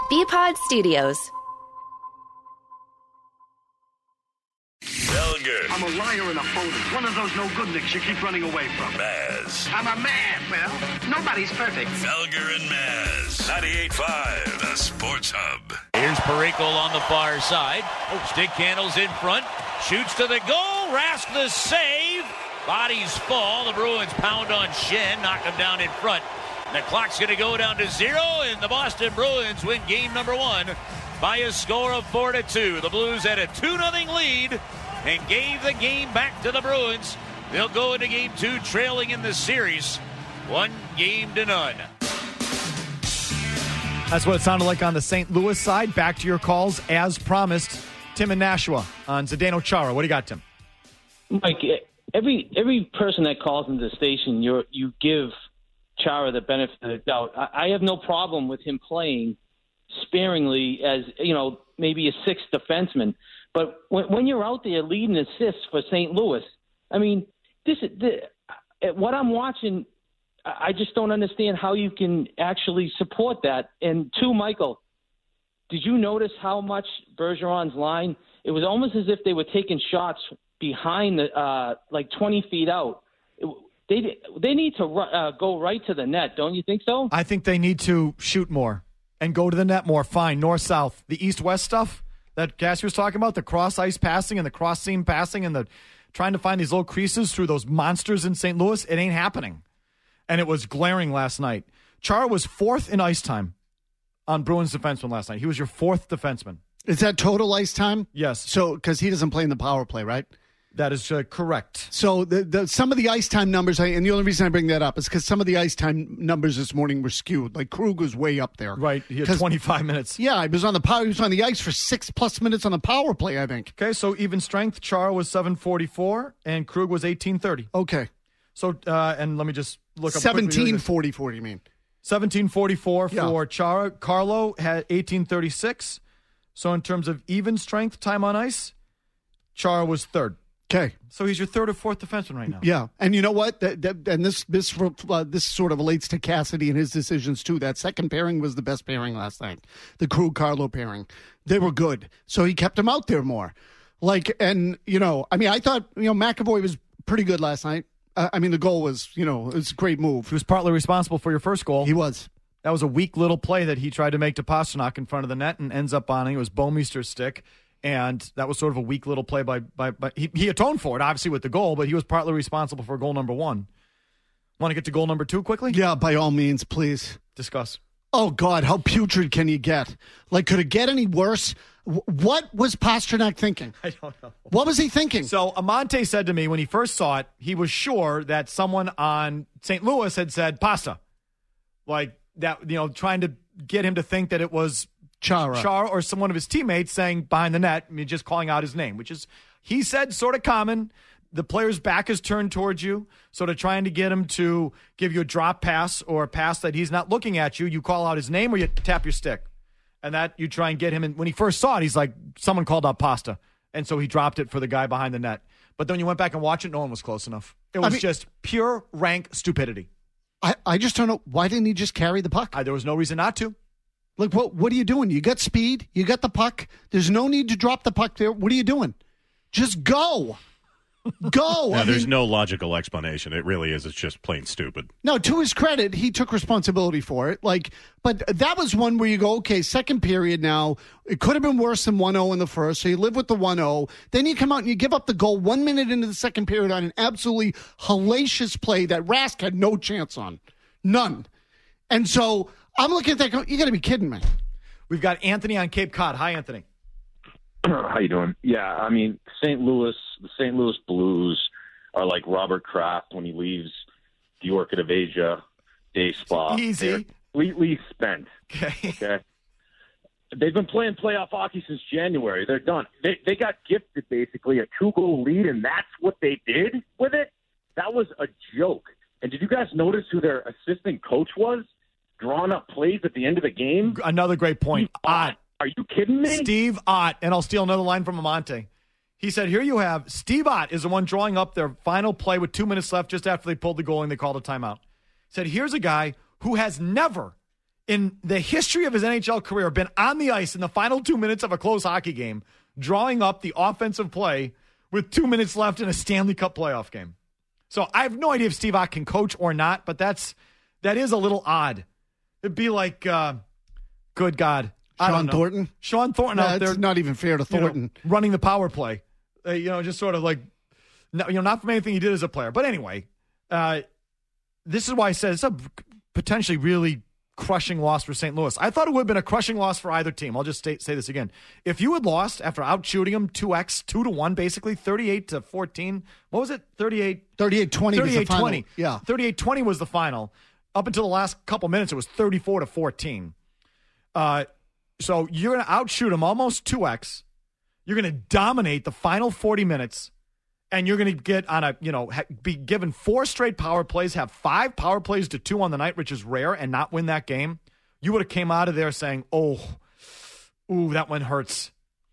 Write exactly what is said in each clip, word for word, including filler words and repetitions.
B-Pod Studios. Felger. I'm a liar and a phony. One of those no-good-nicks you keep running away from. Maz. I'm a man. Well, nobody's perfect. Felger and Maz. ninety-eight point five, the Sports Hub. Here's Perico on the far side. Stick handles in front. Shoots to the goal. Rask the save. Bodies fall. The Bruins pound on Shen. Knock him down in front. The clock's going to go down to zero, and the Boston Bruins win game number one by a score of four to two. The Blues had a two nothing lead and gave the game back to the Bruins. They'll go into game two trailing in the series, one game to none. That's what it sounded like on the Saint Louis side. Back to your calls as promised. Tim and Nashua on Zdeno Chara. What do you got, Tim? Mike, every every person that calls into the station, you you give Chara the benefit of the doubt. I, I have no problem with him playing sparingly as, you know, maybe a sixth defenseman. But when, when you're out there leading assists for Saint Louis, I mean, this, this what I'm watching, I just don't understand how you can actually support that. And two, Michael, did you notice how much Bergeron's line, it was almost as if they were taking shots behind the, uh, like twenty feet out. It, they they need to uh, go right to the net, don't you think so? I think they need to shoot more and go to the net more. Fine, north-south. The east-west stuff that Cassie was talking about, the cross-ice passing and the cross-seam passing and the trying to find these little creases through those monsters in Saint Louis, it ain't happening. And it was glaring last night. Chara was fourth in ice time on Bruins defenseman last night. He was your fourth defenseman. Is that total ice time? Yes. So, because he doesn't play in the power play, right? That is uh, correct. So the, the some of the ice time numbers, I, and the only reason I bring that up is because some of the ice time numbers this morning were skewed. Like Krug was way up there. Right. He had twenty-five minutes. Yeah, he was on the power. He was on the ice for six plus minutes on the power play, I think. Okay, so even strength, Chara was seven forty-four and Krug was eighteen thirty. Okay. So, uh, and let me just look up seventeen forty-four, you mean? seventeen forty-four yeah. for Chara. Carlo had eighteen thirty-six. So in terms of even strength time on ice, Chara was third. Okay. So he's your third or fourth defenseman right now. Yeah. And you know what? That, that, and this this uh, this sort of relates to Cassidy and his decisions, too. That second pairing was the best pairing last night. The Krug-Carlo pairing. They were good. So he kept him out there more. Like, and, you know, I mean, I thought, you know, McAvoy was pretty good last night. Uh, I mean, the goal was, you know, it was a great move. He was partly responsible for your first goal. He was. That was a weak little play that he tried to make to Pastrnak in front of the net and ends up on it. It was Bouwmeester's stick. And that was sort of a weak little play by, by, by he, he atoned for it, obviously, with the goal, but he was partly responsible for goal number one. Want to get to goal number two quickly? Yeah, by all means, please. Discuss. Oh, God, how putrid can you get? Like, could it get any worse? W- what was Pastrnak thinking? I don't know. What was he thinking? So, Amante said to me when he first saw it, he was sure that someone on Saint Louis had said pasta. Like, that, you know, trying to get him to think that it was Chara. Chara or some one of his teammates saying behind the net, I mean, just calling out his name, which is, he said, sort of common. The player's back is turned towards you, sort of trying to get him to give you a drop pass or a pass that he's not looking at you. You call out his name or you tap your stick. And that you try and get him. And when he first saw it, he's like, someone called out pasta. And so he dropped it for the guy behind the net. But then when you went back and watched it, no one was close enough. It was I mean, just pure rank stupidity. I, I just don't know. Why didn't he just carry the puck? I, there was no reason not to. Like, what What are you doing? You got speed. You got the puck. There's no need to drop the puck there. What are you doing? Just go. Go. Yeah, I there's mean, no logical explanation. It really is. It's just plain stupid. No, to his credit, he took responsibility for it. Like, but that was one where you go, okay, second period now. It could have been worse than one oh in the first, so you live with the one oh. Then you come out and you give up the goal one minute into the second period on an absolutely hellacious play that Rask had no chance on. None. And so I'm looking at that going, you got to be kidding me. We've got Anthony on Cape Cod. Hi, Anthony. How you doing? Yeah, I mean, Saint Louis, the Saint Louis Blues are like Robert Kraft when he leaves the Orchid of Asia day spa. Easy. They're completely spent. Okay. Okay. They've been playing playoff hockey since January. They're done. They they got gifted basically a two-goal lead, and that's what they did with it? That was a joke. And did you guys notice who their assistant coach was? Drawing up plays at the end of the game? Another great point. Ott. Are you kidding me? Steve Ott. And I'll steal another line from Amante. He said, here you have Steve Ott is the one drawing up their final play with two minutes left just after they pulled the goal and they called a timeout. He said, here's a guy who has never in the history of his N H L career, been on the ice in the final two minutes of a close hockey game, drawing up the offensive play with two minutes left in a Stanley Cup playoff game. So I have no idea if Steve Ott can coach or not, but that's that is a little odd. It'd be like, uh, good God, I Sean don't know. Thornton? Sean Thornton No, out there. it's not even fair to you know, Thornton. running the power play. Uh, you know, just sort of like, no, you know, not from anything he did as a player. But anyway, uh, this is why I said it's a potentially really crushing loss for Saint Louis. I thought it would have been a crushing loss for either team. I'll just stay, say this again. If you had lost after out shooting them two x, two to one, basically, thirty-eight to fourteen, what was it? thirty-eight thirty-eight twenty was the final. twenty. Yeah. thirty-eight twenty was the final. Up until the last couple minutes, it was thirty-four to fourteen. Uh, so you're going to outshoot them almost two x. You're going to dominate the final forty minutes, and you're going to get on a, you know, ha- be given four straight power plays, have five power plays to two on the night, which is rare, and not win that game. You would have came out of there saying, oh, ooh, that one hurts.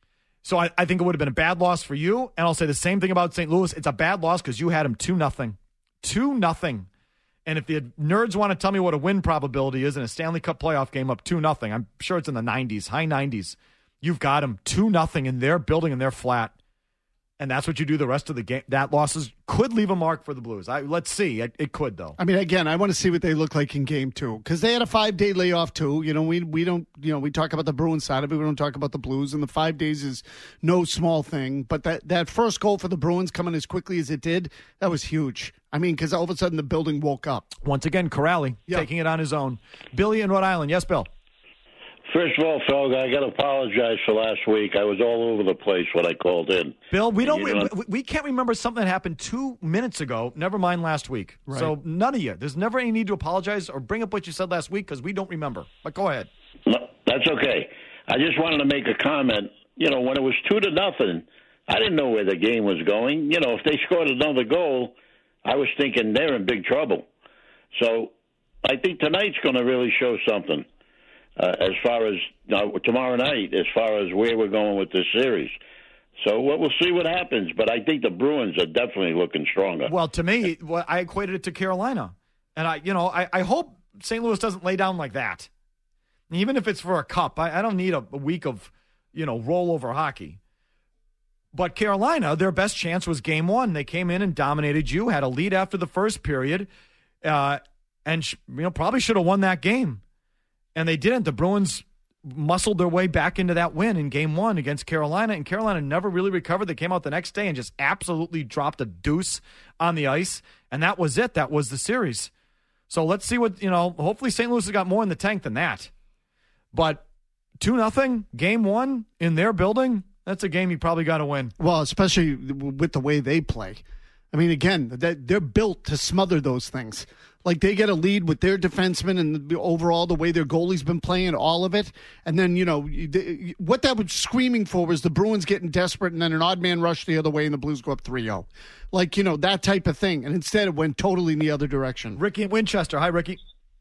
So I, I think it would have been a bad loss for you, and I'll say the same thing about Saint Louis. It's a bad loss because you had them two nothing. two nothing. And if the nerds want to tell me what a win probability is in a Stanley Cup playoff game up two nothing, I'm sure it's in the nineties, high nineties. You've got them two nothing in their building and they're flat. And that's what you do the rest of the game. That losses could leave a mark for the Blues. I, let's see. It, it could, though. I mean, again, I want to see what they look like in game two because they had a five-day layoff, too. You know, we we don't, you know, we talk about the Bruins side of it. We don't talk about the Blues. And the five days is no small thing. But that, that first goal for the Bruins coming as quickly as it did, that was huge. I mean, because all of a sudden the building woke up. Once again, Corrali yeah. taking it on his own. Billy in Rhode Island. Yes, Bill. First of all, Felga, I got to apologize for last week. I was all over the place when I called in. Bill, we don't. You know, we, we can't remember something that happened two minutes ago. Never mind last week. Right. So none of you. There's never any need to apologize or bring up what you said last week because we don't remember. But go ahead. No, that's okay. I just wanted to make a comment. You know, when it was two to nothing, I didn't know where the game was going. You know, if they scored another goal, I was thinking they're in big trouble. So I think tonight's going to really show something. Uh, as far as uh, tomorrow night, as far as where we're going with this series. So we'll, we'll see what happens, but I think the Bruins are definitely looking stronger. Well, to me, well, I equated it to Carolina. And, I, you know, I, I hope Saint Louis doesn't lay down like that. Even if it's for a cup, I, I don't need a, a week of, you know, rollover hockey. But Carolina, their best chance was game one. They came in and dominated you, had a lead after the first period, uh, and, sh- you know, probably should have won that game. And they didn't. The Bruins muscled their way back into that win in game one against Carolina, and Carolina never really recovered. They came out the next day and just absolutely dropped a deuce on the ice, and that was it. That was the series. So let's see what, you know, hopefully Saint Louis has got more in the tank than that. But two nothing, game one in their building, that's a game you probably got to win. Well, especially with the way they play. I mean, again, they're built to smother those things. Like, they get a lead with their defensemen and the, overall the way their goalie's been playing, all of it. And then, you know, they, what that was screaming for was the Bruins getting desperate and then an odd man rush the other way and the Blues go up three oh. Like, you know, that type of thing. And instead it went totally in the other direction. Ricky in Winchester. Hi, Ricky.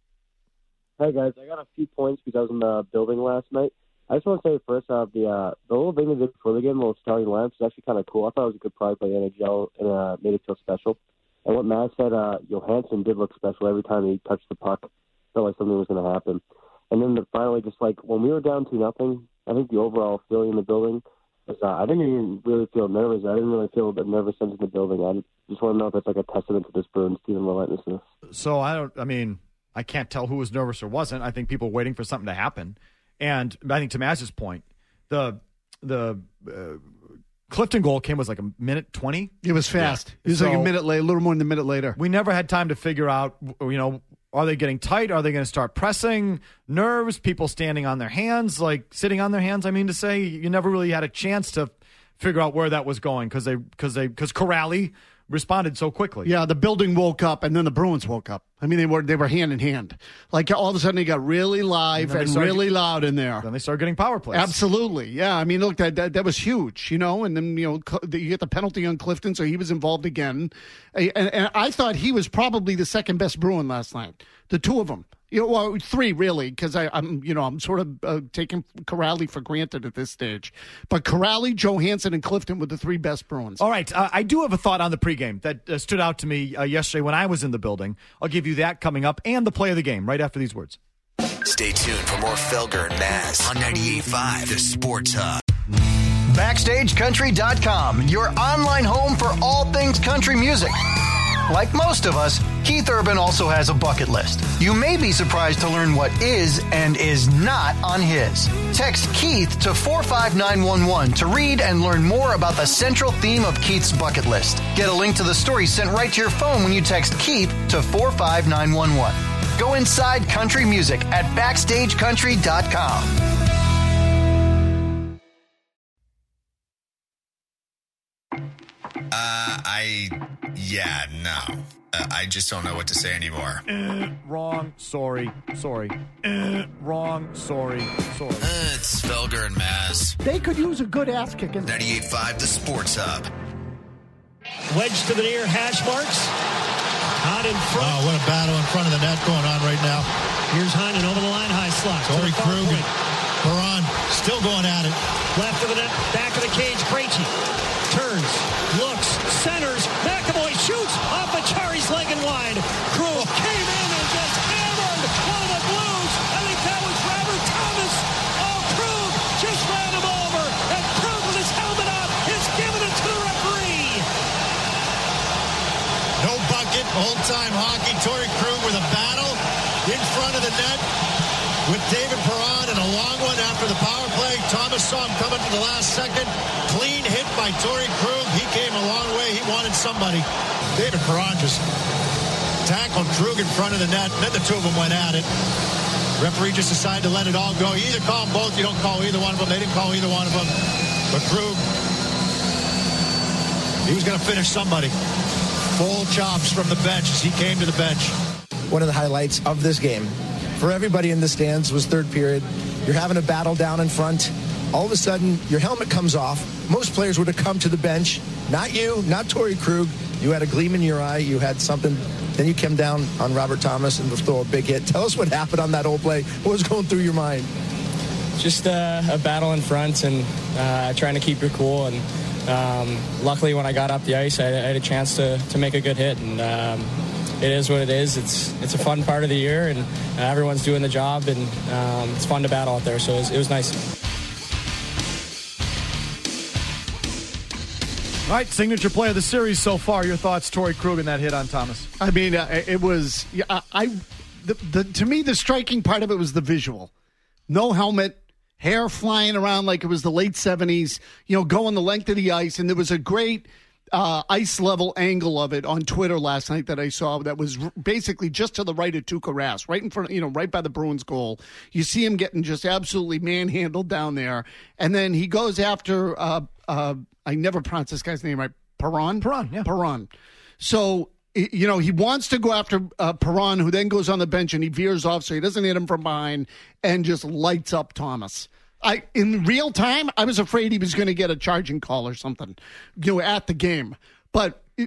Hi, guys. I got a few points because I was in the building last night. I just want to say first off, the uh, the little thing they did before the game, the little starting lamps, is actually kind of cool. I thought it was a good product by N H L and uh, made it feel special. And what Matt said, uh, Johansson did look special every time he touched the puck. Felt like something was going to happen. And then the, finally, just like when we were down two nothing, I think the overall feeling in the building was uh, I didn't even really feel nervous. I didn't really feel the nervous sense in the building. I just want to know if it's like a testament to this Bruins team and relentlessness. So I don't. I mean, I can't tell who was nervous or wasn't. I think people were waiting for something to happen. And I think to Maz's point, the the. Uh, Clifton goal came was like a minute twenty. It was fast. Yeah. It was so, like a minute later, a little more than a minute later. We never had time to figure out, you know, are they getting tight? Are they going to start pressing? Nerves, people standing on their hands, like sitting on their hands, I mean to say. You never really had a chance to figure out where that was going because they, because they, because Corrali responded so quickly. Yeah, the building woke up, and then the Bruins woke up. I mean, they were they were hand in hand. Like, all of a sudden, they got really live and, and started, really loud in there. Then they started getting power plays. Absolutely, yeah. I mean, look, that, that that was huge, you know. And then, you know, you get the penalty on Clifton, so he was involved again. And, and I thought he was probably the second best Bruin last night. The two of them. You know, well, three really, because I'm, you know, I'm sort of uh, taking Corrali for granted at this stage. But Corrali, Johansson, and Clifton were the three best Bruins. All right, uh, I do have a thought on the pregame that uh, stood out to me uh, yesterday when I was in the building. I'll give you that coming up, and the play of the game right after these words. Stay tuned for more Felger and Maz on ninety-eight point five, The Sports Hub. Backstage Country dot com, your online home for all things country music. Like most of us, Keith Urban also has a bucket list. You may be surprised to learn what is and is not on his. Text Keith to four five nine one one to read and learn more about the central theme of Keith's bucket list. Get a link to the story sent right to your phone when you text Keith to four five nine one one. Go inside country music at backstage country dot com. Uh, I, yeah, no. Uh, I just don't know what to say anymore. Uh, wrong, sorry, sorry. Uh, wrong, sorry, sorry. Uh, it's Felger and Maz. They could use a good ass kicking. ninety-eight point five, The Sports Hub. Wedge to the near hash marks. Out in front. Oh, what a battle in front of the net going on right now. Here's Heinen over the line, high slot. Torrey Krug and Perron still going at it. Left of the net, back of the cage, Krejci. Turns, looks, centers, McAvoy shoots off of Chari's leg and wide. Krug came in and just hammered one of the Blues. I think that was Robert Thomas. Oh, Krug just ran him over. And Krug with his helmet on is giving it to the referee. No bucket, old-time hockey. Torrey Krug with a battle in front of the net with David Perron and a long one after the power play. Thomas saw him coming to the last second. Clean hit by Torrey Krug. He came a long way. He wanted somebody. David Perron just tackled Krug in front of the net. Then the two of them went at it. Referee just decided to let it all go. You either call them both, you don't call either one of them. They didn't call either one of them. But Krug, he was going to finish somebody. Full chops from the bench as he came to the bench. One of the highlights of this game for everybody in the stands was third period. You're having a battle down in front. All of a sudden, your helmet comes off. Most players would have come to the bench. Not you, not Torrey Krug. You had a gleam in your eye. You had something. Then you came down on Robert Thomas and throw a big hit. Tell us what happened on that old play. What was going through your mind? Just uh, a battle in front and uh, trying to keep your cool. And um, luckily, when I got up the ice, I, I had a chance to, to make a good hit. And um, it is what it is. It's it's a fun part of the year, and uh, everyone's doing the job, and um, it's fun to battle out there. So it was, it was nice. All right, signature play of the series so far. Your thoughts, Torrey Krug, and that hit on Thomas? I mean, uh, it was yeah, I, I the, the to me the striking part of it was the visual. No helmet, hair flying around like it was the late seventies. You know, going the length of the ice, and there was a great uh, ice level angle of it on Twitter last night that I saw. That was r- basically just to the right of Tuukka Rask, right in front, you know, right by the Bruins goal. You see him getting just absolutely manhandled down there, and then he goes after. Uh, uh, I never pronounce this guy's name right. Perron? Perron, yeah. Perron. So, you know, he wants to go after uh, Perron, who then goes on the bench and he veers off so he doesn't hit him from behind and just lights up Thomas. I in real time, I was afraid he was going to get a charging call or something, you know, at the game. But it,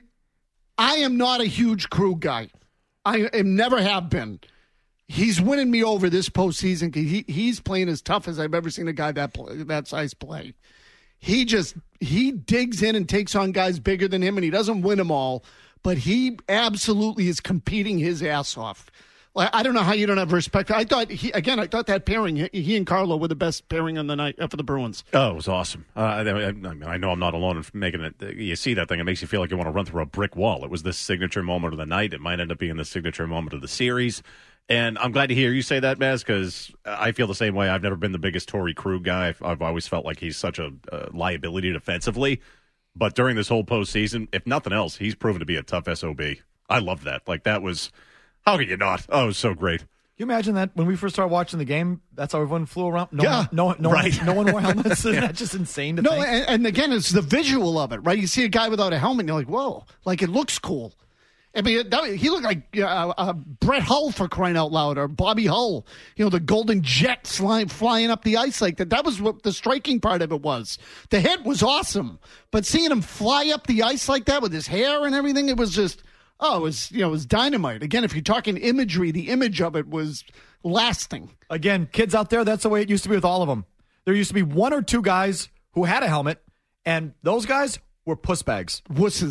I am not a huge Krug guy. I am, never have been. He's winning me over this postseason. He, he's playing as tough as I've ever seen a guy that play, that size play. He just, he digs in and takes on guys bigger than him, and he doesn't win them all, but he absolutely is competing his ass off. Like, I don't know how you don't have respect. I thought, he again, I thought that pairing, he and Carlo were the best pairing on the night for the Bruins. Oh, it was awesome. Uh, I, I, I know I'm not alone in making it. You see that thing, it makes you feel like you want to run through a brick wall. It was the signature moment of the night. It might end up being the signature moment of the series. And I'm glad to hear you say that, Maz, because I feel the same way. I've never been the biggest Torrey Krug guy. I've, I've always felt like he's such a uh, liability defensively. But during this whole postseason, if nothing else, he's proven to be a tough S O B. I love that. Like, that was, how could you not? Oh, it was so great. Can you imagine that when we first started watching the game, that's how everyone flew around? No yeah. One, no, no, right. one, no one wore helmets. Isn't that just insane to no, think? And, and again, it's the visual of it, right? You see a guy without a helmet, and you're like, whoa, like it looks cool. I mean, that, he looked like uh, uh, Brett Hull, for crying out loud, or Bobby Hull. You know, the Golden Jet flying, flying up the ice like that. That was what the striking part of it was. The hit was awesome, but seeing him fly up the ice like that with his hair and everything, it was just, oh, it was, you know, it was dynamite. Again, if you're talking imagery, the image of it was lasting. Again, kids out there, that's the way it used to be with all of them. There used to be one or two guys who had a helmet, and those guys were puss bags. Wusses.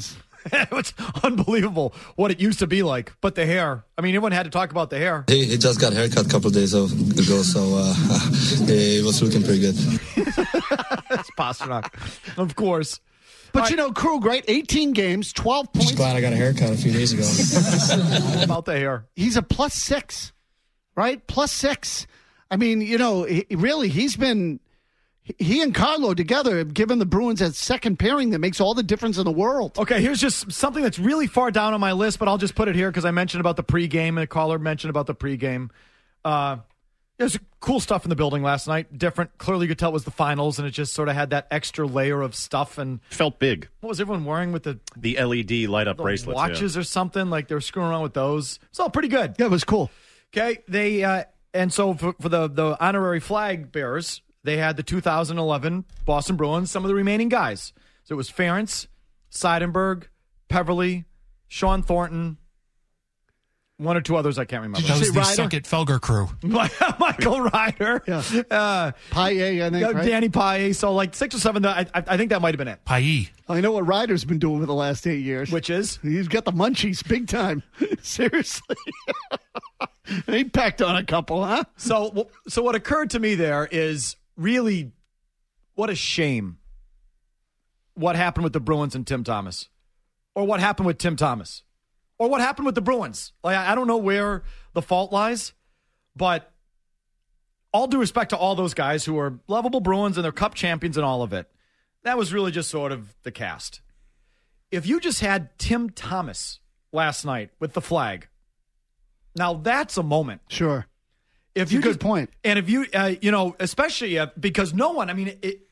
It was unbelievable what it used to be like. But the hair, I mean, everyone had to talk about the hair. He, he just got a haircut a couple of days ago, so uh, it was looking pretty good. That's Pastrnak, of course. But, right. you know, Krug, right? eighteen games, twelve points. Just glad I got a haircut a few days ago. About the hair. He's a plus six, right? Plus six. I mean, you know, he, really, he's been... He and Carlo together have given the Bruins that second pairing that makes all the difference in the world. Okay, here's just something that's really far down on my list, but I'll just put it here because I mentioned about the pregame, and a caller mentioned about the pregame. Uh, there's cool stuff in the building last night. Different. Clearly, you could tell it was the finals, and it just sort of had that extra layer of stuff. And felt big. What was everyone wearing with the the L E D light up bracelets? Watches yeah. or something like they were screwing around with those. It's all pretty good. Yeah, it was cool. Okay, they uh, and so for, for the the honorary flag bearers. They had the two thousand eleven Boston Bruins, some of the remaining guys. So it was Ferentz, Seidenberg, Peverley, Sean Thornton, one or two others I can't remember. That was the Suck It Felger crew. Michael Ryder. Yeah. Uh, Paille, I think, right? Danny Paille. So like six or seven, I, I think that might have been it. Paille. I know what Ryder's been doing for the last eight years. Which is? He's got the munchies big time. Seriously. He packed on a couple, huh? So, so what occurred to me there is... Really, what a shame what happened with the Bruins and Tim Thomas. Or what happened with Tim Thomas. Or what happened with the Bruins. Like, I don't know where the fault lies, but all due respect to all those guys who are lovable Bruins and they're cup champions and all of it, that was really just sort of the cast. If you just had Tim Thomas last night with the flag, now that's a moment. Sure. If you good just, point. And if you, uh, you know, especially uh, because no one, I mean, it, it,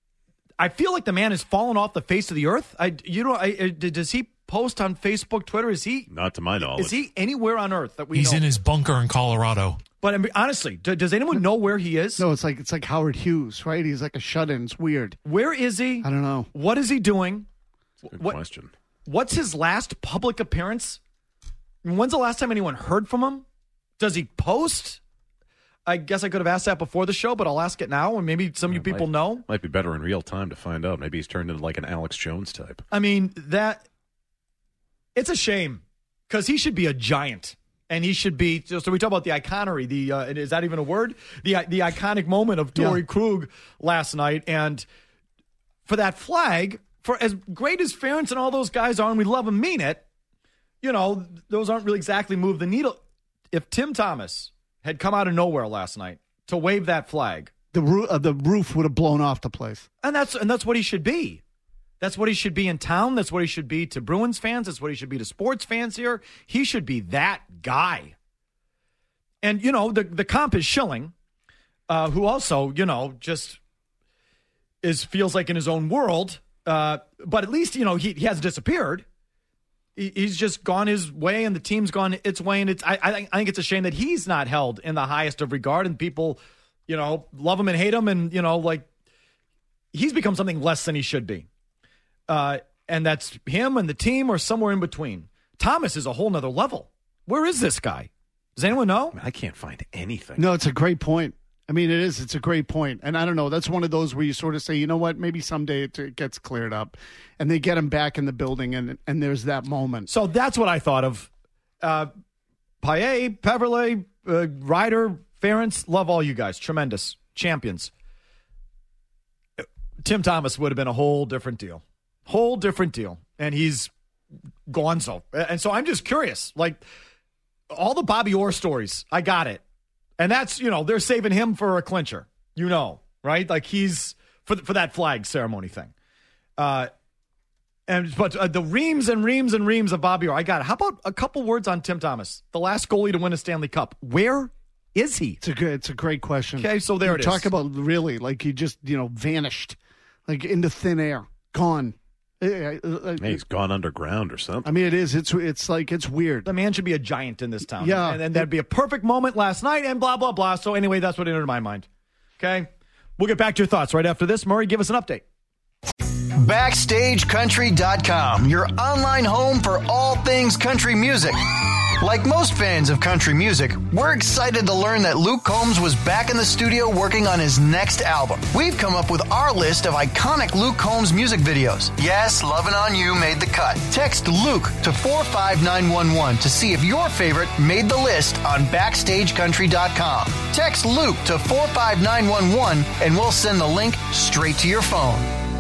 I feel like the man has fallen off the face of the earth. I, you know, I, I, does he post on Facebook, Twitter? Is he? Not to my knowledge. Is he anywhere on earth that we He's know? in his bunker in Colorado. But I mean, honestly, do, does anyone know where he is? No, it's like it's like Howard Hughes, right? He's like a shut-in. It's weird. Where is he? I don't know. What is he doing? Good what, question. What's his last public appearance? When's the last time anyone heard from him? Does he post? I guess I could have asked that before the show, but I'll ask it now, and maybe some of you people might, know. Might be better in real time to find out. Maybe he's turned into like an Alex Jones type. I mean, that it's a shame because he should be a giant, and he should be. So we talk about the iconery. The uh, is that even a word? The the iconic moment of Torrey yeah. Krug last night, and for that flag, for as great as Ferentz and all those guys are, and we love and mean it. You know, those aren't really exactly move the needle. If Tim Thomas had come out of nowhere last night to wave that flag, the roof, uh, the roof would have blown off the place. And that's and that's what he should be. That's what he should be in town. That's what he should be to Bruins fans. That's what he should be to sports fans here. He should be that guy. And, you know, the, the comp is Schilling, uh, who also, you know, just is feels like in his own world. Uh, but at least, you know, he, he hasn't disappeared. He's just gone his way, and the team's gone its way, and it's. I, I, I think it's a shame that he's not held in the highest of regard, and people, you know, love him and hate him, and you know, like he's become something less than he should be, uh, and that's him and the team, or somewhere in between. Thomas is a whole nother level. Where is this guy? Does anyone know? I can't find anything. No, it's a great point. I mean, it is. It's a great point. And I don't know. That's one of those where you sort of say, you know what, maybe someday it, it gets cleared up. And they get him back in the building, and and there's that moment. So that's what I thought of. Uh, Paille, Peverley, uh, Ryder, Ferentz, love all you guys. Tremendous. Champions. Tim Thomas would have been a whole different deal. Whole different deal. And he's gone so. And so I'm just curious. Like, all the Bobby Orr stories, I got it. And that's, you know, they're saving him for a clincher, you know, right? Like he's for for that flag ceremony thing. Uh, and but uh, the reams and reams and reams of Bobby Orr, I got it. How about a couple words on Tim Thomas, the last goalie to win a Stanley Cup? Where is he? It's a good, it's a great question. Okay, so there you it is. Talk about really like he just, you know, vanished, like into thin air, gone. Hey, he's gone underground or something. I mean, it is. It's it's like it's weird. The man should be a giant in this town. Yeah, and, and that'd be a perfect moment last night, and blah blah blah. So anyway, that's what entered my mind. Okay, we'll get back to your thoughts right after this. Murray, give us an update. Backstage Country dot com, your online home for all things country music. Like most fans of country music, we're excited to learn that Luke Combs was back in the studio working on his next album. We've come up with our list of iconic Luke Combs music videos. Yes, Lovin' On You made the cut. Text Luke to four five nine one one to see if your favorite made the list on backstage country dot com. Text Luke to four five nine one one and we'll send the link straight to your phone.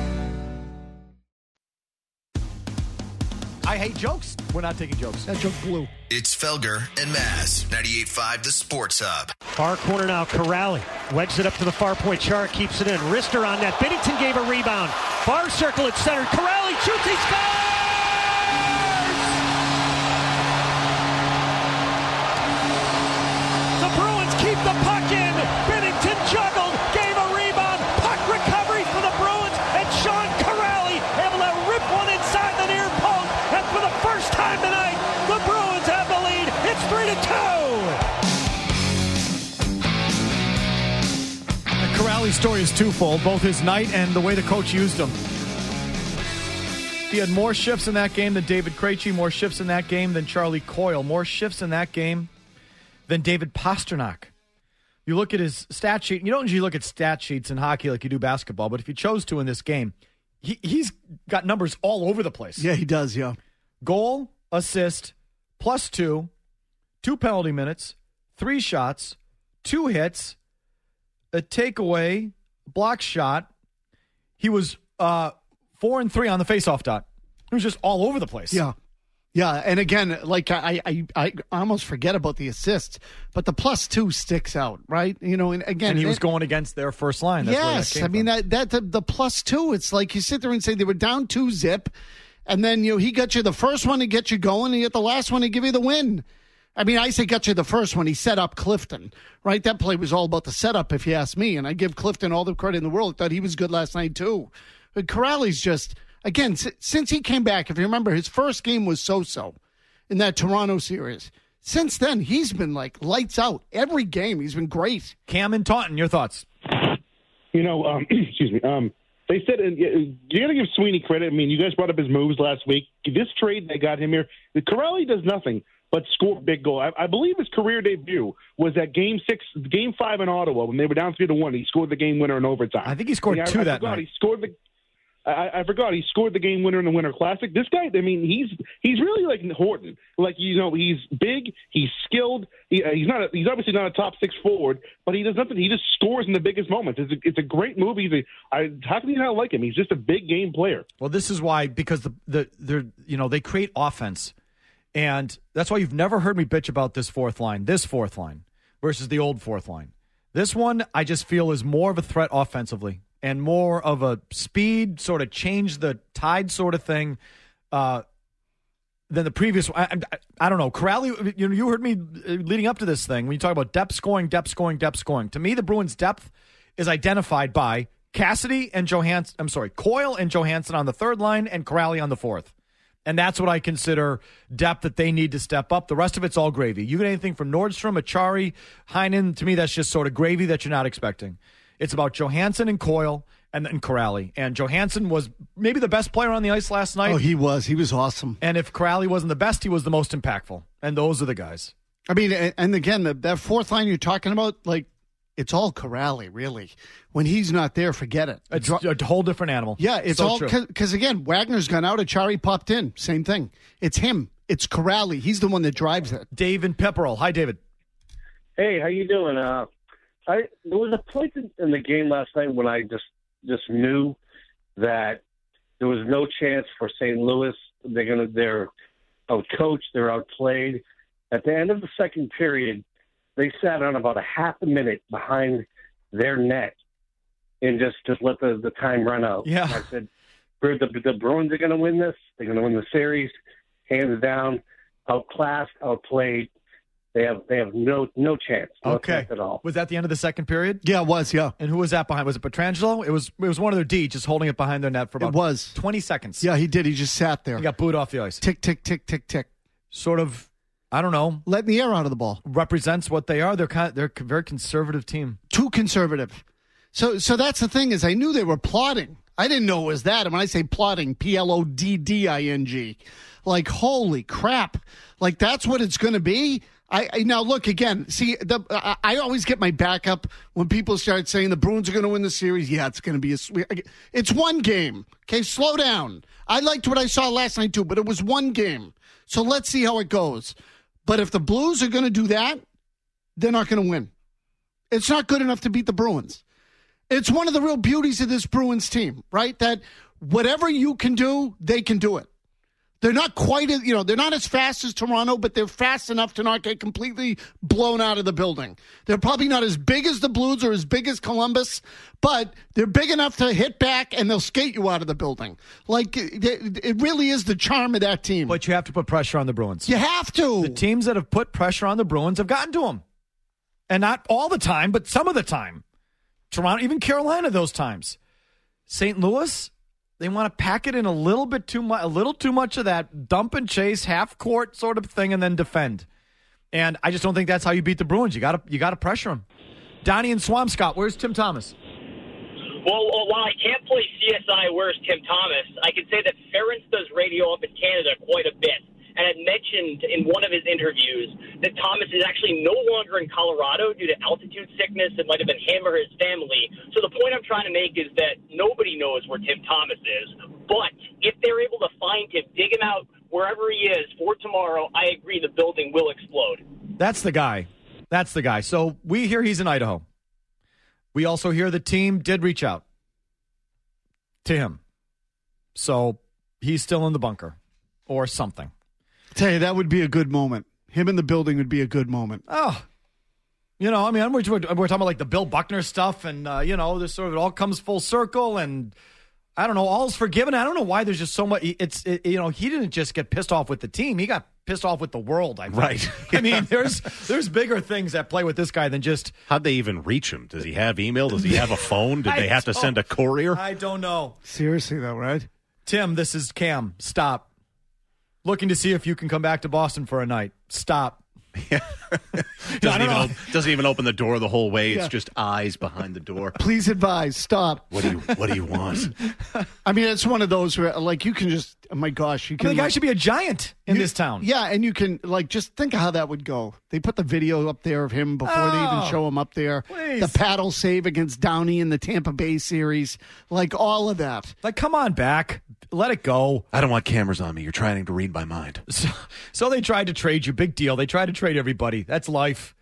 I hate jokes. We're not taking jokes. That joke blew. It's Felger and Maz, ninety-eight point five The Sports Hub. Far corner now, Corrali. Wedges it up to the far point. Chara keeps it in. Rister on net. Binnington gave a rebound. Far circle at center. Corrali shoots. He scores! The Bruins keep the puck in. Binnington juggled. Gave a rebound. Puck recovery for the Bruins. And Sean Corrali able to rip one inside the near post. And for the first time tonight, the Bruins have the lead. It's three to two. The Corrali's story is twofold, both his night and the way the coach used him. He had more shifts in that game than David Krejci, more shifts in that game than Charlie Coyle, more shifts in that game than David Pastrnak. You look at his stat sheet. You don't usually look at stat sheets in hockey like you do basketball, but if you chose to in this game, he, he's got numbers all over the place. Yeah, he does, yeah. Goal, assist, plus two, two penalty minutes, three shots, two hits, a takeaway, block shot. He was uh, four and three on the faceoff dot. He was just all over the place. Yeah. Yeah, and again, like I, I, I almost forget about the assists, but the plus two sticks out, right? You know, and again, and he was it, going against their first line. That's yes, where that I mean from. that that the, the plus two. It's like you sit there and say they were down two zip, and then you know he got you the first one to get you going, and you get the last one to give you the win. I mean, I say got you the first one. He set up Clifton, right? That play was all about the setup, if you ask me, and I give Clifton all the credit in the world. I thought he was good last night too. But Corrali's just again since he came back. If you remember, his first game was so-so in that Toronto series. Since then, he's been like lights out. Every game, he's been great. Cam and Taunton, your thoughts? You know, um, excuse me. Um, they said uh, you got to give Sweeney credit. I mean, you guys brought up his moves last week. This trade they got him here, the Corrali does nothing but score big goal. I, I believe his career debut was at Game Six, Game Five in Ottawa when they were down three to one. He scored the game winner in overtime. I think he scored I mean, two I, I that forgot. night. He scored the. I, I forgot he scored the game winner in the Winter Classic. This guy, I mean, he's he's really like Horton. Like you know, he's big, he's skilled. He, uh, he's not. A, he's obviously not a top six forward, but he does nothing. He just scores in the biggest moments. It's a, it's a great move. He's a. I, how can you not like him? He's just a big game player. Well, this is why because the the they're you know they create offense, and that's why you've never heard me bitch about this fourth line, this fourth line versus the old fourth line. This one I just feel is more of a threat offensively. And more of a speed, sort of change the tide sort of thing uh, than the previous one. I, I, I don't know. Corrali, you know, you heard me leading up to this thing when you talk about depth scoring, depth scoring, depth scoring. To me, the Bruins' depth is identified by Cassidy and Johansson. I'm sorry, Coyle and Johansson on the third line and Corrali on the fourth. And that's what I consider depth that they need to step up. The rest of it's all gravy. You get anything from Nordstrom, Achari, Heinen, to me, that's just sort of gravy that you're not expecting. It's about Johansson and Coyle and then Corrali. And Johansson was maybe the best player on the ice last night. Oh, he was. He was awesome. And if Corrali wasn't the best, he was the most impactful. And those are the guys. I mean, and again, the, that fourth line you're talking about, like, it's all Corrali, really. When he's not there, forget it. It's a whole different animal. Yeah, it's so all because, again, Wagner's gone out, Achari popped in. Same thing. It's him. It's Corrali. He's the one that drives it. Dave and Pepperell. Hi, David. Hey, how you doing? Uh, I there was a point in, in the game last night when I just just knew that there was no chance for Saint Louis. They're gonna they're outcoached, they're outplayed. At the end of the second period, they sat on about a half a minute behind their net and just, just let the, the time run out. Yeah. I said, the, the Bruins are going to win this. They're going to win the series, hands down, outclassed, outplayed. They have they have no no chance. No okay. chance at all. Was that the end of the second period? Yeah, it was, yeah. And who was that behind? Was it Petrangelo? It was it was one of their D just holding it behind their net for about it was. twenty seconds. Yeah, he did. He just sat there. He got booed off the ice. Tick, tick, tick, tick, tick. Sort of, I don't know. Letting the air out of the ball. Represents what they are. They're kind of, they're a very conservative team. Too conservative. So so that's the thing is I knew they were plotting. I didn't know it was that. And when I say plotting, P L O D D I N G. Like, holy crap. Like, that's what it's going to be? I, I now look again. See, the, I, I always get my backup when people start saying the Bruins are going to win the series. Yeah, it's going to be a sweet. It's one game. Okay, slow down. I liked what I saw last night too, but it was one game. So let's see how it goes. But if the Blues are going to do that, they're not going to win. It's not good enough to beat the Bruins. It's one of the real beauties of this Bruins team, right? That whatever you can do, they can do it. They're not quite, as, you know, they're not as fast as Toronto, but they're fast enough to not get completely blown out of the building. They're probably not as big as the Blues or as big as Columbus, but they're big enough to hit back and they'll skate you out of the building. Like, it, it really is the charm of that team. But you have to put pressure on the Bruins. You have to. The teams that have put pressure on the Bruins have gotten to them. And not all the time, but some of the time. Toronto, even Carolina, those times. Saint Louis, they want to pack it in a little bit too much, a little too much of that dump and chase, half court sort of thing, and then defend. And I just don't think that's how you beat the Bruins. You got to you got to pressure them. Donnie and Swampscott, where's Tim Thomas? Well, while I can't play C S I, where's Tim Thomas? I can say that Ferentz does radio up in Canada quite a bit. And had mentioned in one of his interviews that Thomas is actually no longer in Colorado due to altitude sickness. It might have been him or his family. So the point I'm trying to make is that nobody knows where Tim Thomas is. But if they're able to find him, dig him out wherever he is for tomorrow, I agree the building will explode. That's the guy. That's the guy. So we hear he's in Idaho. We also hear the team did reach out to him. So he's still in the bunker or something. Tell you, that would be a good moment. Him in the building would be a good moment. Oh, you know, I mean, we're, we're talking about like the Bill Buckner stuff, and uh, you know, this sort of it all comes full circle, and I don't know, all's forgiven. I don't know why there's just so much. It's it, you know, he didn't just get pissed off with the team; he got pissed off with the world. I think. Right. I mean, there's there's bigger things at play with this guy than just. How'd they even reach him? Does he have email? Does he have a phone? Did they have to send a courier? I don't know. Seriously, though, right? Tim, this is Cam. Stop. Looking to see if you can come back to Boston for a night. Stop. doesn't, even op- doesn't even open the door the whole way. It's Yeah. just eyes behind the door. Please advise. Stop. What do you What do you want? I mean, it's one of those where, like, you can just, oh my gosh, you I can. mean, the guy like, should be a giant in you- this town. Yeah, and you can, like, just think of how that would go. They put the video up there of him before they Oh, even show him up there. please. The paddle save against Downey in the Tampa Bay series. Like, all of that. Like, come on back. Let it go. I don't want cameras on me. You're trying to read my mind. So, so they tried to trade you. Big deal. They tried to trade everybody. That's life.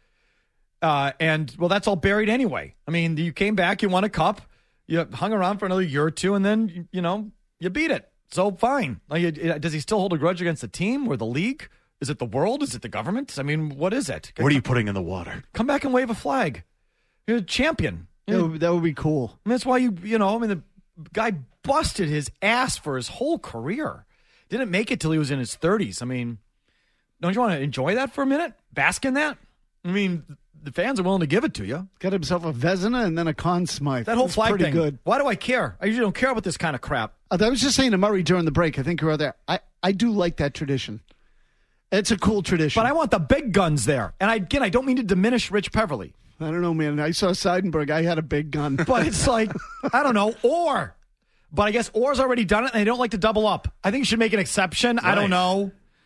Uh, and, well, that's all buried anyway. I mean, you came back, you won a cup, you hung around for another year or two, and then, you, you know, you beat it. So, fine. Like, it, it- does he still hold a grudge against the team or the league? Is it the world? Is it the government? I mean, what is it? What are you putting in the water? Come back and wave a flag. You're a champion. You That know, would, that would be cool. I mean, that's why you, you know, I mean, the guy busted his ass for his whole career. Didn't make it till he was in his thirties. I mean, don't you want to enjoy that for a minute? Bask in that? I mean, the fans are willing to give it to you. Got himself a Vezina and then a Conn Smythe. That whole That's flag pretty thing. good. Why do I care? I usually don't care about this kind of crap. Uh, I was just saying to Murray during the break, I think you were there. I, I do like that tradition. It's a cool tradition. But I want the big guns there. And I, again, I don't mean to diminish Rich Peverly. I don't know, man. I saw Seidenberg. I had a big gun. But it's like, I don't know, or. But I guess Orr's already done it, and they don't like to double up. I think you should make an exception. I don't Right. know.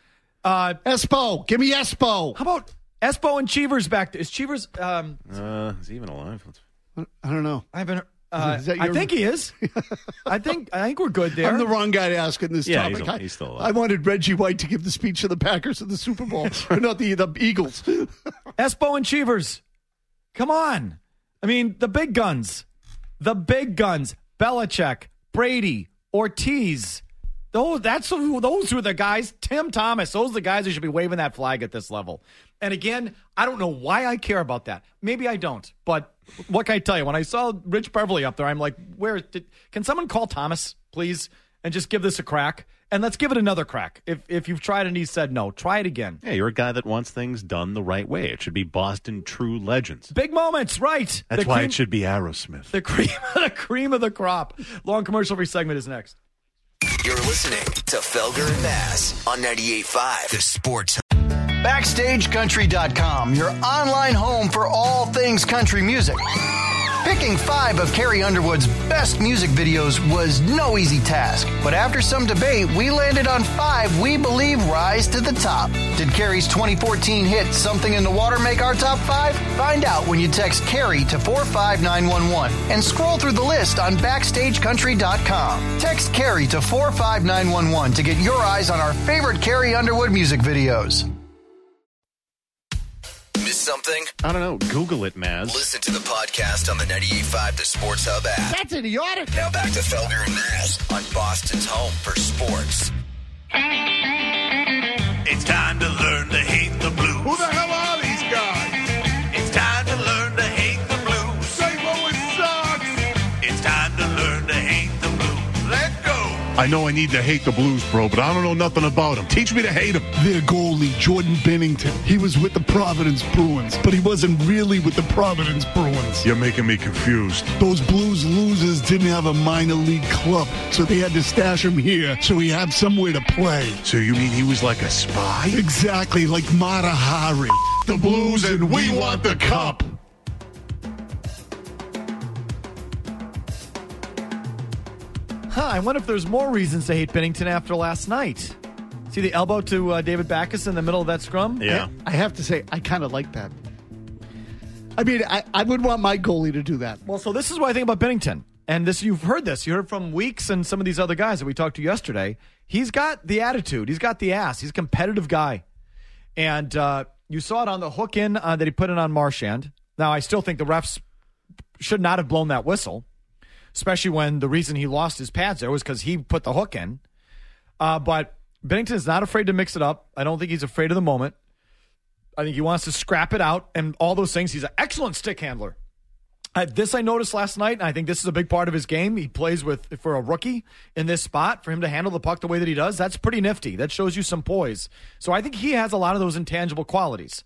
Uh, Espo. Give me Espo. How about Espo and Cheevers back there? Is Cheevers... Um, Uh, is he even alive? Let's- I don't know. I haven't... Uh, Is that I your- think he is. I think I think we're good there. I'm the wrong guy to ask in this Yeah, topic. he's al- I- he's still alive. I wanted Reggie White to give the speech to the Packers in the Super Bowl, or not the the Eagles. Espo and Cheevers. Come on. I mean, the big guns. The big guns. Belichick, Brady, Ortiz. Those, that's who, those who are the guys. Tim Thomas. Those are the guys who should be waving that flag at this level. And again, I don't know why I care about that. Maybe I don't. But what can I tell you? When I saw Rich Beverly up there, I'm like, where did, can someone call Thomas, please, and just give this a crack? And let's give it another crack. If if you've tried and he said no, try it again. Yeah, you're a guy that wants things done the right way. It should be Boston True Legends. Big moments, right. That's The why cream- it should be Aerosmith. The cream, the cream of the crop. Long commercial-free segment is next. You're listening to Felger and Bass on ninety-eight point five. The Sports Backstage Country dot com, your online home for all things country music. Picking five of Carrie Underwood's best music videos was no easy task, but after some debate, we landed on five we believe rise to the top. Did Carrie's twenty fourteen hit Something in the Water make our top five? Find out when you text Carrie to four five nine one one and scroll through the list on backstage country dot com. Text Carrie to four five nine one one to get your eyes on our favorite Carrie Underwood music videos. Miss something? I don't know. Google it, Maz. Listen to the podcast on the ninety-eight point five The Sports Hub app. That's idiotic. Now back to Felger and Maz on Boston's home for sports. It's time to learn to hate the blues. Who the hell are these guys? It's time to learn to hate the blues. Saint Louis sucks. It's time to learn to hate the blues. Let go. I know I need to hate the Blues, bro, but I don't know nothing about them. Teach me to hate them. Their goalie, Jordan Bennington, he was with the Providence Bruins, but he wasn't really with the Providence Bruins. You're making me confused. Those Blues losers didn't have a minor league club, so they had to stash him here so he had somewhere to play. So you mean he was like a spy? Exactly, like Mata Hari. The Blues and we want the cup. Huh, I wonder if there's more reasons to hate Binnington after last night. See the elbow to uh, David Backes in the middle of that scrum? Yeah. I, I have to say, I kind of like that. I mean, I, I would want my goalie to do that. Well, so this is what I think about Binnington. And this, you've heard this. You heard from Weeks and some of these other guys that we talked to yesterday. He's got the attitude. He's got the ass. He's a competitive guy. And uh, you saw it on the hook in uh, that he put in on Marchand. Now, I still think the refs should not have blown that whistle, especially when the reason he lost his pads there was because he put the hook in. Uh, but Binnington is not afraid to mix it up. I don't think he's afraid of the moment. I think he wants to scrap it out and all those things. He's an excellent stick handler. Uh, this I noticed last night, and I think this is a big part of his game. He plays with, for a rookie in this spot, for him to handle the puck the way that he does, that's pretty nifty. That shows you some poise. So I think he has a lot of those intangible qualities.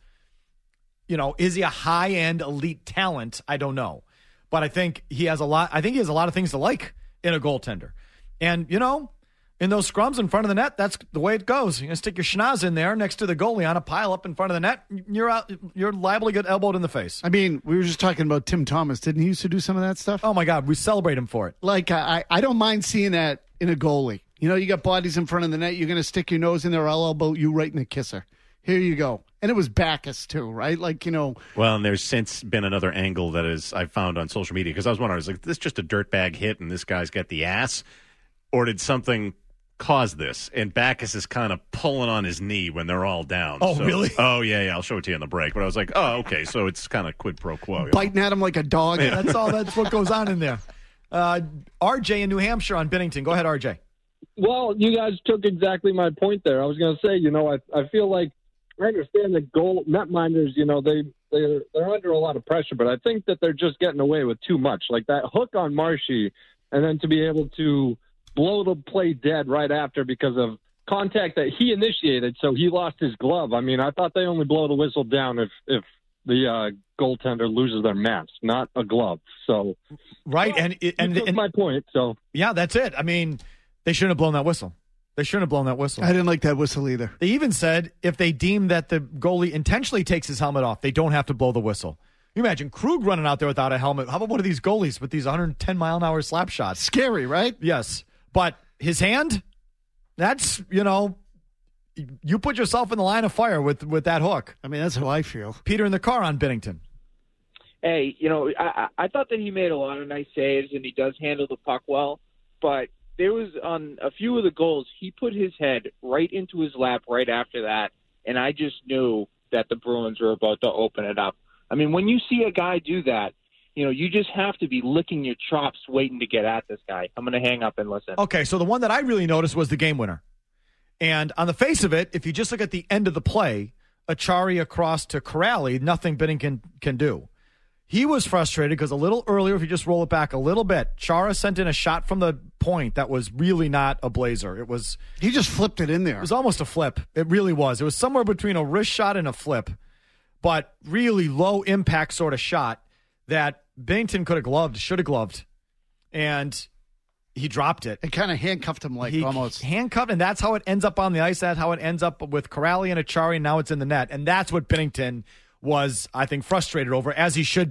You know, is he a high-end elite talent? I don't know. But I think he has a lot. I think he has a lot of things to like in a goaltender. And, you know, in those scrums in front of the net, that's the way it goes. You're going to stick your schnoz in there next to the goalie on a pile up in front of the net. You're out. You're liable to get elbowed in the face. I mean, we were just talking about Tim Thomas. Didn't he used to do some of that stuff? Oh, my God. We celebrate him for it. Like, I, I don't mind seeing that in a goalie. You know, you got bodies in front of the net. You're going to stick your nose in there. I'll elbow you right in the kisser. Here you go. And it was Backes, too, right? Like, you know. Well, and there's since been another angle that is I found on social media, because I was wondering, I was like, is this just a dirtbag hit and this guy's got the ass? Or did something cause this? And Backes is kind of pulling on his knee when they're all down. Oh, so, really? Oh, yeah, yeah. I'll show it to you in the break. But I was like, oh, okay, so it's kind of quid pro quo. Biting at him like a dog. Yeah. That's all. That's what goes on in there. Uh, R J in New Hampshire on Binnington. Go ahead, R J. Well, you guys took exactly my point there. I was going to say, you know, I, I feel like I understand that goal netminders, you know, they they're they're under a lot of pressure, but I think that they're just getting away with too much. Like that hook on Marshy, and then to be able to blow the play dead right after because of contact that he initiated, so he lost his glove. I mean, I thought they only blow the whistle down if if the uh, goaltender loses their mask, not a glove. So right, well, and and, and, and my point. So yeah, that's it. I mean, they shouldn't have blown that whistle. They shouldn't have blown that whistle. I didn't like that whistle either. They even said if they deem that the goalie intentionally takes his helmet off, they don't have to blow the whistle. You imagine Krug running out there without a helmet. How about one of these goalies with these one hundred ten mile an hour slap shots? Scary, right? Yes. But his hand, that's, you know, you put yourself in the line of fire with, with that hook. I mean, that's how I feel. Peter in the car on Binnington. Hey, you know, I, I thought that he made a lot of nice saves and he does handle the puck well, but there was on a few of the goals, he put his head right into his lap right after that, and I just knew that the Bruins were about to open it up. I mean, when you see a guy do that, you know, you just have to be licking your chops waiting to get at this guy. I'm going to hang up and listen. Okay, so the one that I really noticed was the game winner. And on the face of it, if you just look at the end of the play, Achari across to Corrali, nothing Binnington can do. He was frustrated because a little earlier, if you just roll it back a little bit, Chara sent in a shot from the point that was really not a blazer. It was he just flipped it in there. It was almost a flip. It really was. It was somewhere between a wrist shot and a flip, but really low impact sort of shot that Binnington could have gloved, should have gloved, and he dropped it. It kind of handcuffed him like he almost. Handcuffed, and that's how it ends up on the ice. That's how it ends up with Corrali and Achari, and now it's in the net. And that's what Binnington was, I think, frustrated over, as he should be.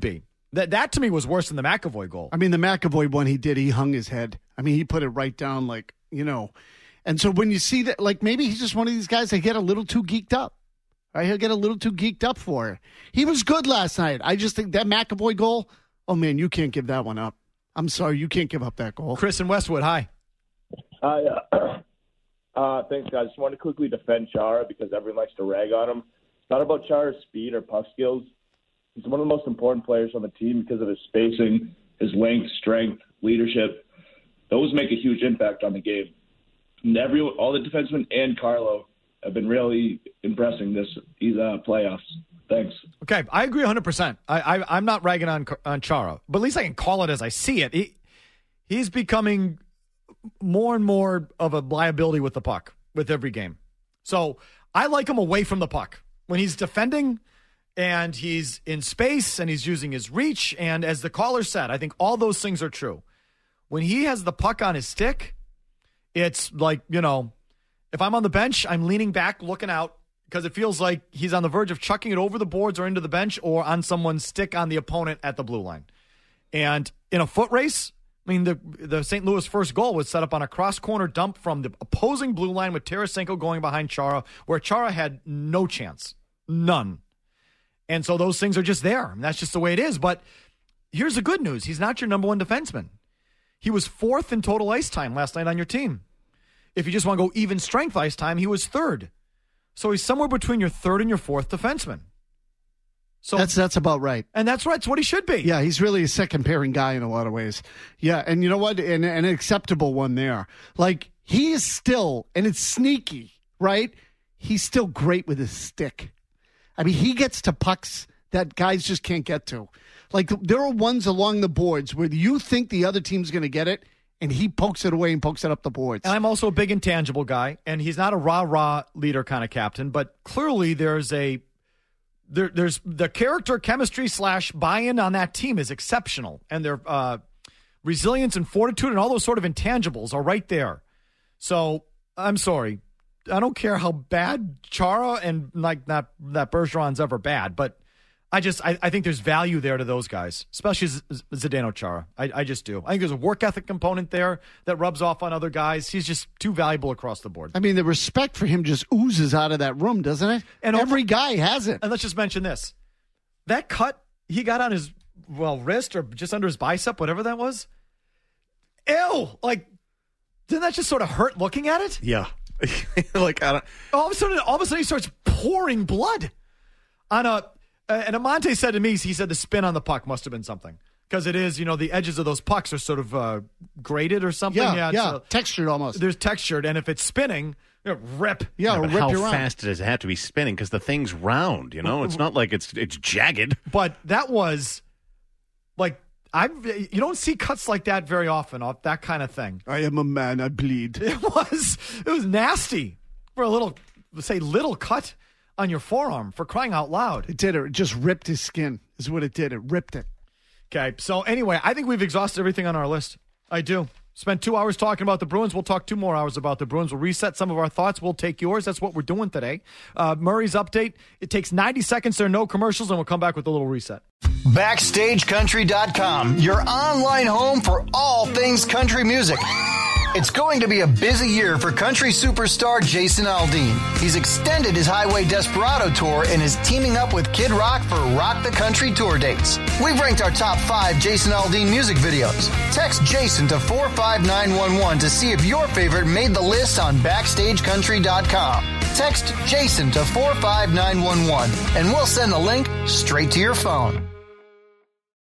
That that to me was worse than the McAvoy goal. I mean, the McAvoy one he did, he hung his head. I mean, he put it right down like, you know. And so when you see that, like maybe he's just one of these guys that get a little too geeked up. Right? He'll get a little too geeked up for it. He was good last night. I just think that McAvoy goal, oh, man, you can't give that one up. I'm sorry, you can't give up that goal. Chris in Westwood, hi. Hi. Uh, uh, thanks, guys. Just want to quickly defend Chara because everyone likes to rag on him. It's not about Chara's speed or puck skills. He's one of the most important players on the team because of his spacing, his length, strength, leadership. Those make a huge impact on the game. And every, all the defensemen and Carlo have been really impressing this these uh, playoffs. Thanks. Okay, I agree one hundred percent. I, I, I'm not ragging on on Chara, but at least I can call it as I see it. He, he's becoming more and more of a liability with the puck with every game. So I like him away from the puck. When he's defending and he's in space and he's using his reach, and as the caller said, I think all those things are true. When he has the puck on his stick, it's like, you know, if I'm on the bench, I'm leaning back, looking out, because it feels like he's on the verge of chucking it over the boards or into the bench or on someone's stick on the opponent at the blue line. And in a foot race, I mean, the the Saint Louis first goal was set up on a cross-corner dump from the opposing blue line with Tarasenko going behind Chara, where Chara had no chance. None. And so those things are just there. And that's just the way it is. But here's the good news. He's not your number one defenseman. He was fourth in total ice time last night on your team. If you just want to go even strength ice time, he was third. So he's somewhere between your third and your fourth defenseman. So that's that's about right. And that's right. It's what he should be. Yeah, he's really a second pairing guy in a lot of ways. Yeah, and you know what? An, an acceptable one there. Like, he is still, and it's sneaky, right? He's still great with his stick. I mean, he gets to pucks that guys just can't get to. Like, there are ones along the boards where you think the other team's going to get it, and he pokes it away and pokes it up the boards. And I'm also a big intangible guy, and he's not a rah-rah leader kind of captain, but clearly there's a there, there's the character chemistry slash buy-in on that team is exceptional, and their uh, resilience and fortitude and all those sort of intangibles are right there. So I'm sorry, I don't care how bad Chara and like not that Bergeron's ever bad, but I just I, I think there's value there to those guys, especially Z- Zdeno Chara. I, I just do. I think there's a work ethic component there that rubs off on other guys. He's just too valuable across the board. I mean, the respect for him just oozes out of that room, doesn't it? And every over, guy has it. And let's just mention this. That cut he got on his, well, wrist or just under his bicep, whatever that was. Ew! Like, didn't that just sort of hurt looking at it? Yeah. like, I don't... All of a sudden, all of a sudden he starts pouring blood on a... Uh, and Amante said to me, he said the spin on the puck must have been something. Because it is, you know, the edges of those pucks are sort of uh, graded or something. Yeah, yeah. yeah. Uh, textured almost. There's textured, and if it's spinning, you know, rip. Yeah, yeah but rip how your fast does it have to be spinning? Because the thing's round, you know? It's not like it's it's jagged. But that was, like, I you don't see cuts like that very often off that kind of thing. I am a man, I bleed. It was, it was nasty for a little, say, little cut on your forearm, for crying out loud. It did it. It just ripped his skin is what it did. It ripped it. Okay, so anyway, I think we've exhausted everything on our list. I do. Spent two hours talking about the Bruins. We'll talk two more hours about the Bruins. We'll reset some of our thoughts. We'll take yours. That's what we're doing today. Uh, Murray's update. It takes ninety seconds. There are no commercials, and we'll come back with a little reset. Backstage Country dot com, your online home for all things country music. It's going to be a busy year for country superstar Jason Aldean. He's extended his Highway Desperado tour and is teaming up with Kid Rock for Rock the Country tour dates. We've ranked our top five Jason Aldean music videos. Text Jason to four five nine one one to see if your favorite made the list on Backstage Country dot com. Text Jason to four five nine one one and we'll send the link straight to your phone.